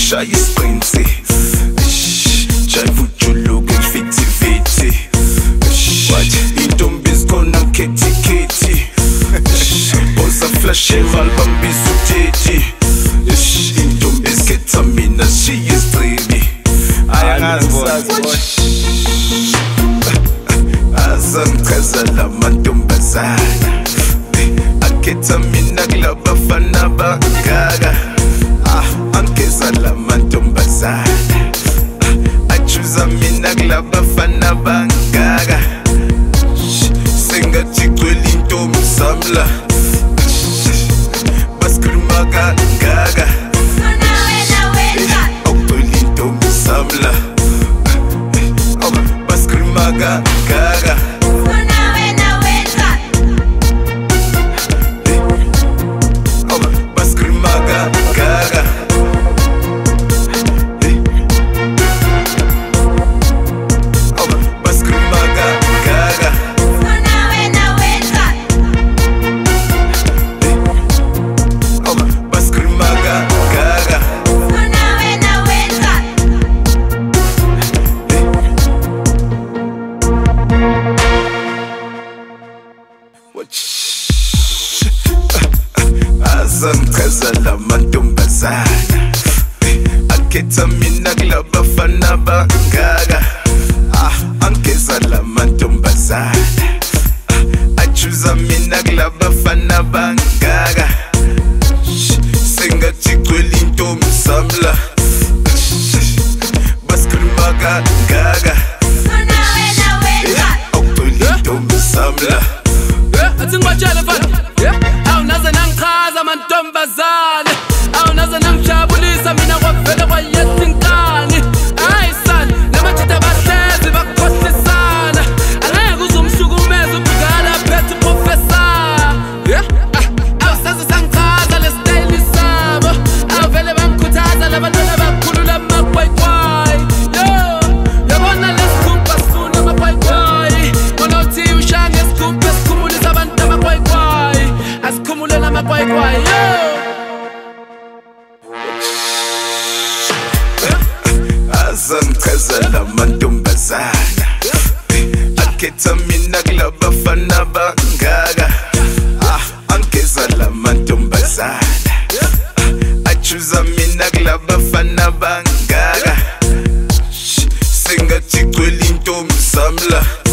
shaya isiprinsi jive ujuluke ngifithifithi intombi zikhona ngikhethikithi boza flash evalbambisa uthethi intombi ezikhetha mina shiya isiprini azangichaza la mantombazana akhetha mina kulabafana bangaka angeza la mantombazana achuza mina kulabafana bangaka sengathi gcwele intombi samla basikhuluma kangaka awugcwele intombi samla basikhuluma kangaka azangichaza la mantombazana akhetha mina kulabafana bangaka angeza la mantombazana achuza mina kulabafana bangaka sengathi gcwele intombi samla basikhuluma kangaka awugcwele intombi samla athingibajele mfana awunaze nangichaza mantombazane awunaze nangijabulisa mina kwavele kwayetha inkani hayi sana namajita bahlezi bakukhohlisana angeke uzumhlukumeza ubhekala phethe uprofesa awusaze sangichaza lesitayili sabo awuvele bangikhuthaza labantwana bakhulula amakwayikwayi yabona lesikhumba sifuna amakwayikwayi bona uthi ushange esikhumba esikhumulisa abantu amakwayikwayi asikhumulela amakwayikwayi azangichaza la mantombazana akhetha mina kulabafana bangaka angeza la mantombazana achuza mina kulabafana bangaka sengathi gcwele intombi samla